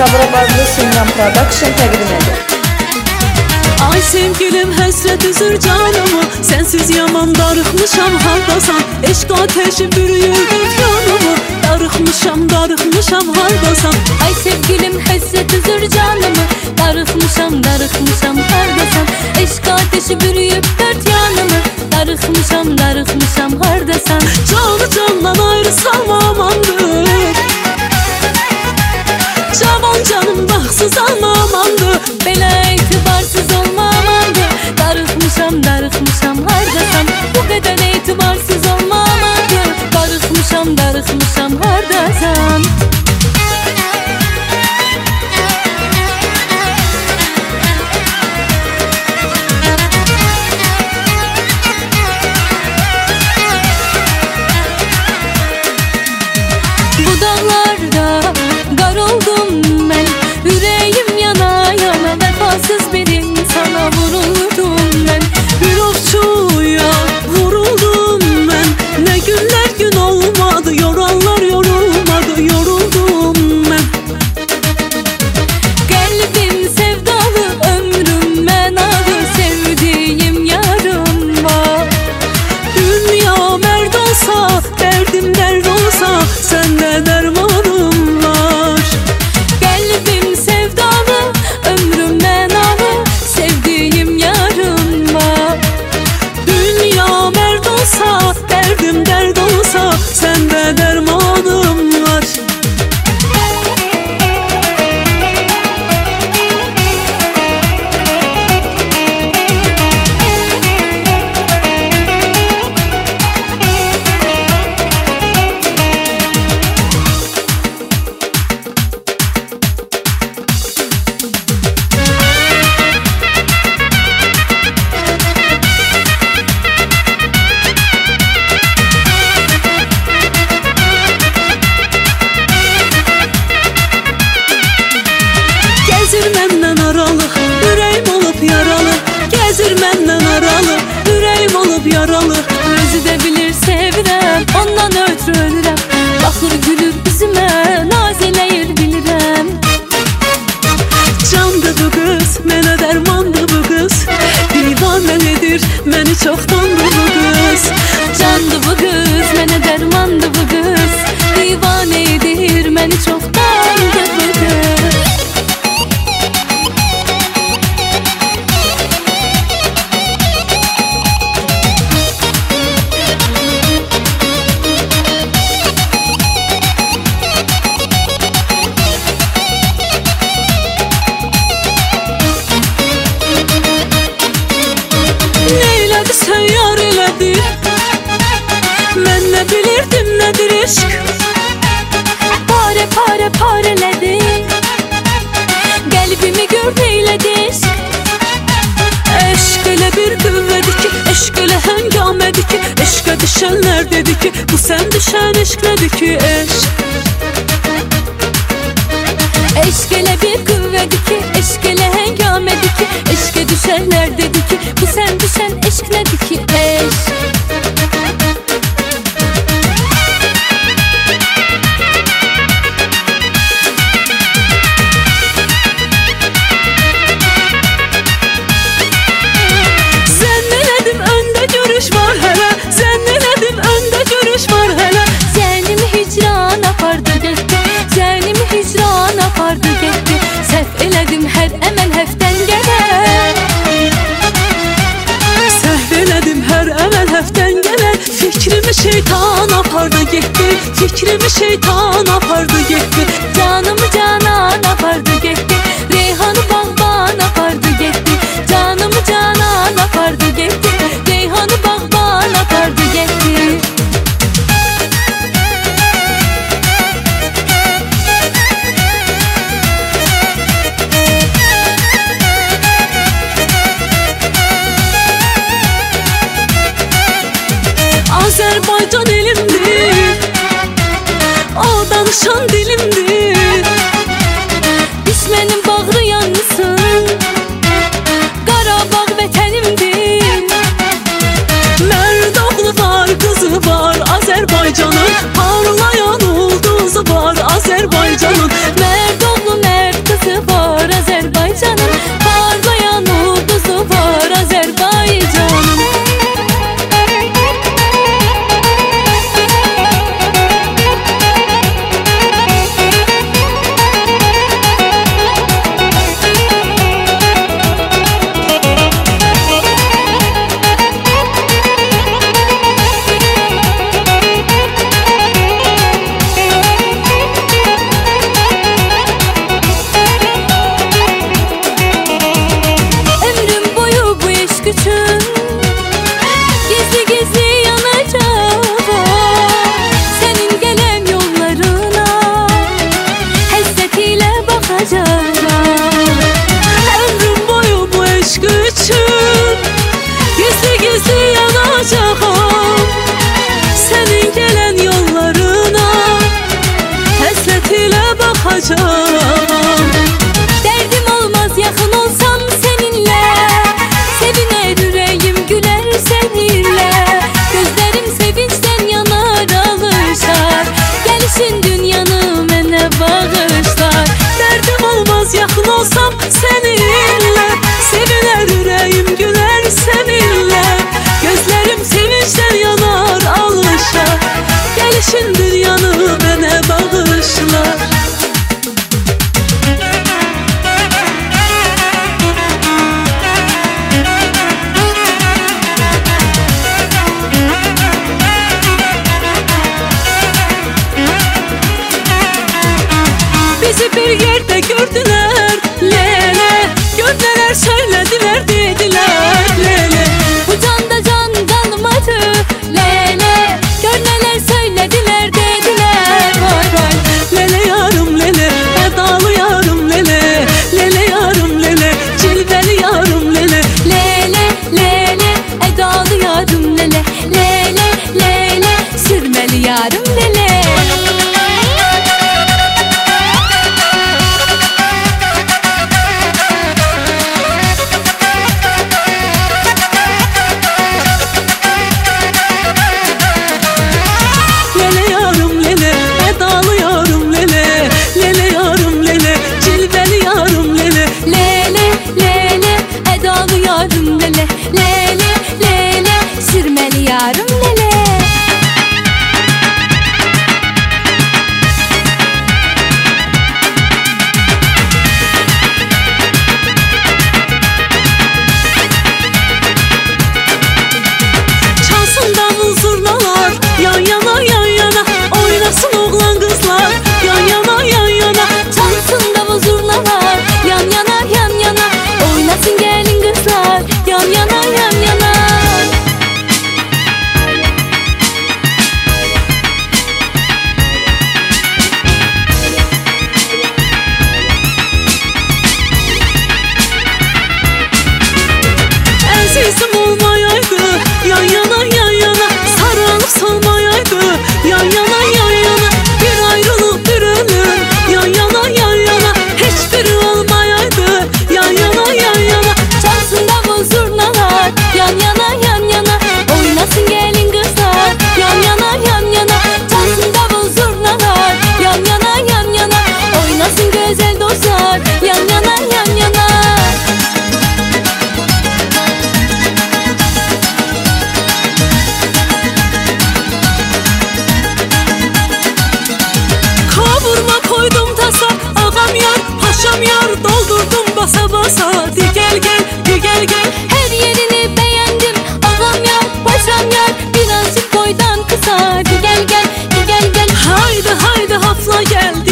Sabra Bazlı Simran Production təqdim edir. Ay sevgilim həsrət üzür canımı, sensiz yaman darıxmışam hardasan. Eşq ateşi bürüyür yanımı, darıxmışam hardasan. Ay sevgilim həsrət üzür canımı, darıxmışam hardasan. Eşq ateşi bürüyüb dört yanımı, darıxmışam hardasan. Canı candan ayrı salmamandır, cavan canım baxsız almamandır. Belə etibarsız olmamandır, darıxmışam hardasan. Bu qədər etibarsız olmamandır, darıxmışam hardasan. Bu dağlarda qar oldum mən, ürəyim yana yana, vəfasız bir insana vuruldum mən. Bir ovçuya vuruldum mən, ne günler gün olmadı, yoranlar yorulmadı, yoruldum mən. Qəlbim sevdalı, ömrüm mənalı, sevdiyim yarım var. Dünya mərd olsa, dərdim dərd olsa, səndə dərmanım var. Qəlbim sevdalı, ömrüm mənalı, sevdiyim yarım var. Dünya mərd olsa, dərdim dərd olsa, səndə dərmanım var. Gəzir məndən aralı, ürəyim olub yaralı. Gəzir məndən aralı, ürəyim olub yaralı. Özü də bilir sevirəm, ondan ötürü ölürəm. Baxır gülür üzümə, naz eləyir bilirəm. Candı bu qız, mənə dərmandı bu qız. Divanə edir, məni çoxdandı bu qız. Candı bu qız, mənə dərmandı bu qız. Divanə edir, məni çoxdandı bu qız. Neylədi sən yar elədi, mən nə bilirdim nədir eşq. Parələdi, qəlbimi gördü eylədi eşq. Eşq elə bir qüvvədir ki, eşq elə həngamədir ki, eşqə düşənlər dedi ki, bu sən düşən eşq nədir ki, eşq. Eşq elə bir qüvvədir ki, eşq elə həngamədir ki, eşqə düşənlər dedi ki, bu sən düşən eşq nədir ki, eşq. Zənn elədim öndə görüş var hələ, zənn elədim öndə görüş var hələ. Zənimi hicran apardı getdi, zənimi hicran apardı getdi. Səhv elədim hər əməl həftən gələr. Səhv elədim hər əməl həftən gələr. Fikrimi şeytan apardı getdi, fikrimi şeytan apardı getdi. Canımı canan apardı getdi, Reyhanı bağban apardı getdi. Canımı canan apardı getdi, Reyhanı bağban apardı getdi. Azərbaycan elimdir, o danışan dilimdir. Düşmənim bağrıyanlısın, Qarabağ vətənimdir. Mərd oğlu var, qızı var Azərbaycanın, parlayan ulduzu var Azərbaycanın. Mərd oğlu mərd Bizi bir yerde gördüler lele, gördüler söylediler dediler lele. Bu canda can kalmadı lele, görneler söylediler dediler vay vay. Lele yarım lele, edalı yarım lele, lele yarım lele, cilveli yarım lele. Lele lele edalı yarım lele, lele lele sürmeli yarım lele. Lele yarım lele, edalı yarım lele, lele yarım lele, cilveli yarım lele. Lele lele edalı yarım lele, lele lele sürmeli yarım lele. Çalsın davul zurnalar, yan yana yan yana, oynasın oğlan kızlar, yan yana yan yana. Çalsın davul zurnalar yan yana yan yana, oynasın gelin kızlar yan yana yan yana. Əzizim olmayaydı, yan yana yan yana, sarılıp salmayaydı, yan yana yan yana. Bir ayrılık bir ölüm, yan yana yan yana, hiçbiri olmayaydı, yan yana yan yana. Çalsın davul zurnalar yan yana yan yana, oynasın gelin kızlar yan yana yan yana. Çalsın davul zurnalar yan yana yan yana, oynasın güzel dostlar yan yana yan yana. Kavurma koydum tasa, ağam yar, paşam yar, doldurdum basa basa. Di gel gel, di gel gel. Her yerini beğendim ağam yar paşam yar, birazcık boydan kısa. Di gel gel di gel gel. Haydi haydi hafla gel,